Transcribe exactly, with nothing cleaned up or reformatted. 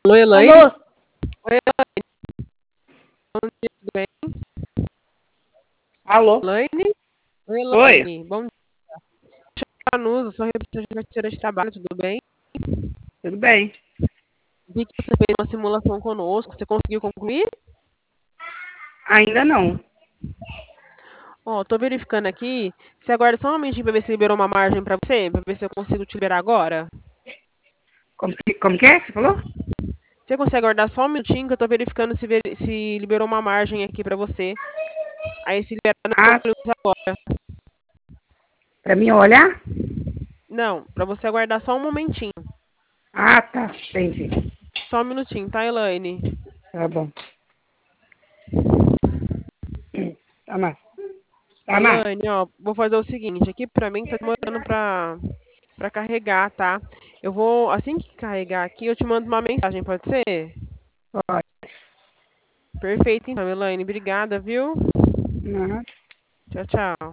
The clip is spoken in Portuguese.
Alô, Elaine? Alô? Oi, bom dia, tudo bem? Alô? Elaine? Oi, Oi, Elaine, bom dia. Anusa, sou representante de trabalho, tudo bem? tudo bem? Vi que você fez uma simulação conosco, você conseguiu concluir? Ainda não. Ó, tô verificando aqui, você aguarda só um momentinho pra ver se liberou uma margem pra você, pra ver se eu consigo te liberar agora. Como que, como que é que você falou? Você consegue aguardar só um minutinho que eu tô verificando se, ver- se liberou uma margem aqui pra você. Aí se liberar, eu Ah, concluo agora. pra mim olhar? Não, pra você aguardar só um momentinho. Ah, tá. Entendi. Só um minutinho, tá, Elaine? Tá bom. Tá mais. Tá mais. Elaine, ó, vou fazer o seguinte, aqui pra mim tá demorando pra, pra carregar, tá? Eu vou, assim que carregar aqui, eu te mando uma mensagem, pode ser? Pode. Perfeito, então, Elaine, obrigada, viu? Não. Tchau, tchau.